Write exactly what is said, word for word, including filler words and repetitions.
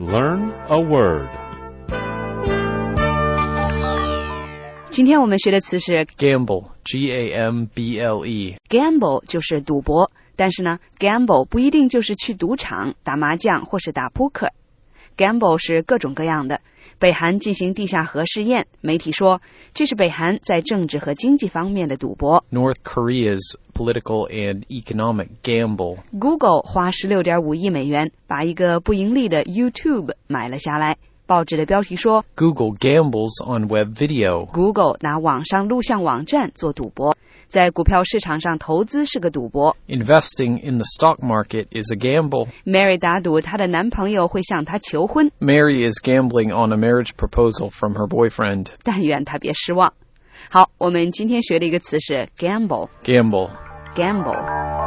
Learn a word. 今天我们学的词是 Gamble, G A M B L E. Gamble 就是赌博，但是呢 Gamble 不一定就是去赌场打麻将或是打扑克。Gamble 是各种各样的。北韩进行地下核试验，媒体说这是北韩在政治和经济方面的赌博。 North Korea's political and economic gamble. Google 花 十六点五亿美元把一个不盈利的 YouTube 买了下来。报纸的标题说 Google gambles on web video. Google 拿网上录像网站做赌博。在股票市场上投资是个赌博。 Investing in the stock market is a gamble. Mary 打赌她的男朋友会向她求婚， Mary is gambling on a marriage proposal from her boyfriend. 但愿她别失望。好，我们今天学的一个词是 Gamble Gamble. Gamble